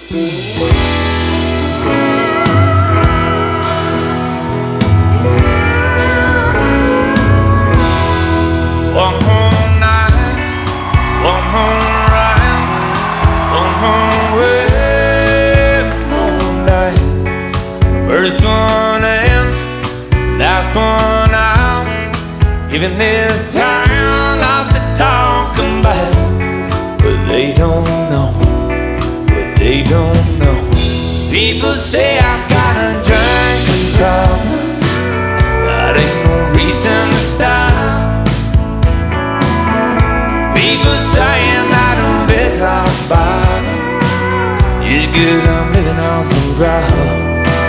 One more night, one more ride, one more way, one night. First one in, last one out. Even this town lots to talk about, but they don't know, but they don't know. People say I've got a drinking problem, that ain't no reason to stop. People saying I don't bedrock bottom, just 'cause I'm living on the rock.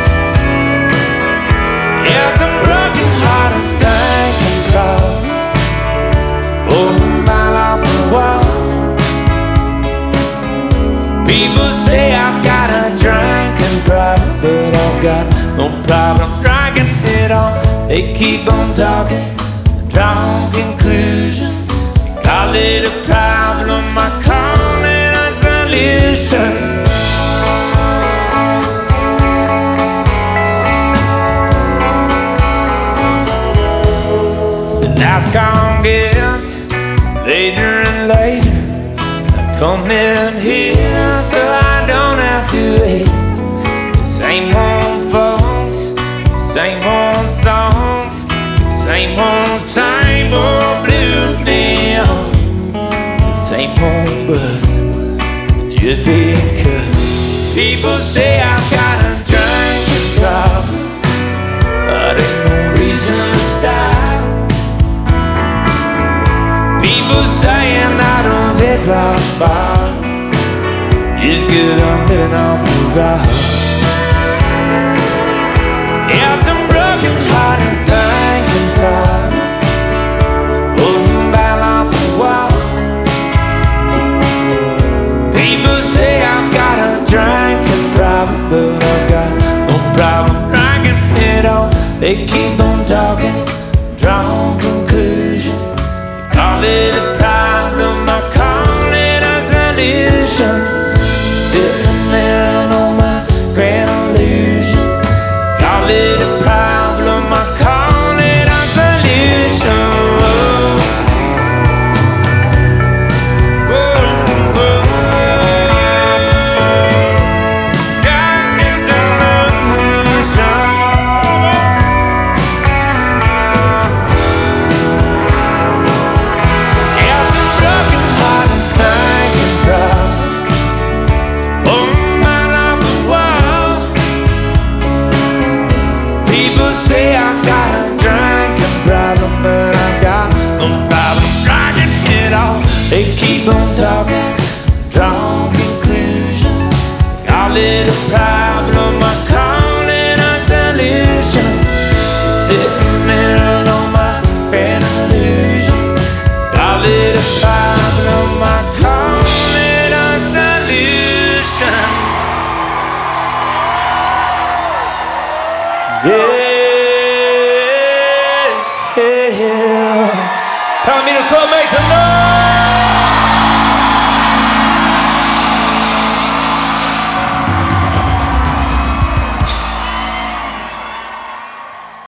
Yeah, it's a broken heart and thinking problem, pulling a mile off the wall. People say I've got a drinking problem, but I've got no problem drinking it all. They keep on talking, drawing conclusions. Call it a problem, I call it a solution. The nights come gets later and later. I come in here so I don't have to wait. The same old folks, the same old songs, same old blue neon, the same old buzz. Just because people say I've got a drinking problem, but ain't no reason to stop. People saying I don't hit rock bottom, just 'cause I'm living on the rock. Yeah, it's a broken heart and thinking problem, pulling back off the wall. People say I've got a drinking problem, but I've got no problem drinking it all. They keep on talking, drawing conclusions. Call it a problem, I call it a solution. Sitting there on all my grand illusions. Call it a problem, I call it a solution. People say I've got a drinking problem, but I've got no problem drinking it all. They keep on talking, drawing conclusions. Call it a problem, I call it a solution. Sitting there on all my grand illusions. Call it a problem, I call it a solution. Yeah, yeah. Time me to come make some noise.